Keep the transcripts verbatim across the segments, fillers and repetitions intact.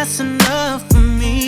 that's enough for me.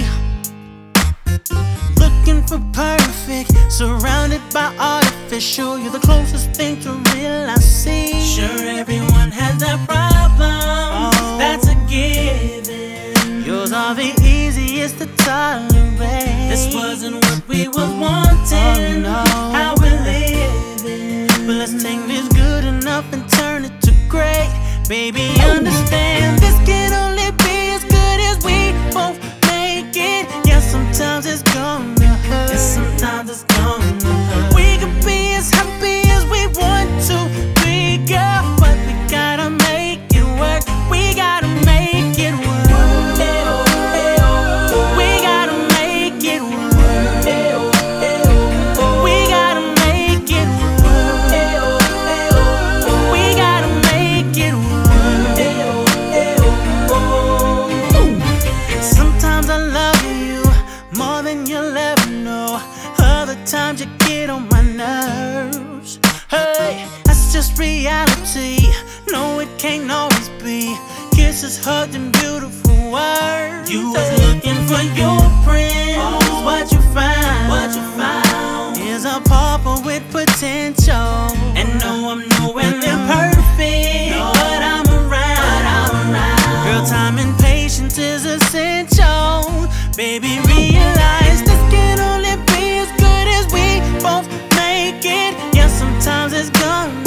Looking for perfect, surrounded by artificial. You're the closest thing to real I see. Sure, everyone has that problem, oh, that's a given. Yours are the easiest to tolerate. This wasn't what we was wanting, oh, no. how we're living. But let's take this good enough and turn it to great. Baby, understand this can only be as good as we both make it. Yeah, sometimes it's gonna hurt. And sometimes it's gonna hurt. We could be as happy as we want to be, girl, but we gotta make it work. We gotta make it work. We gotta make it work. We gotta make it work. We gotta make it work. Sometimes I love you more than you'll ever know. Other times you get on my nerves. Hey, that's just reality. No, it can't always be. Kisses, hugs, and beautiful words. You was looking for your prince, oh, what you found, what you found is a pauper with potential. And no, I'm nowhere near perfect, no, but I'm around, but I'm around. Girl, time and patience is essential. Baby, realize this can only be as good as we both make it. Yeah, sometimes it's gonna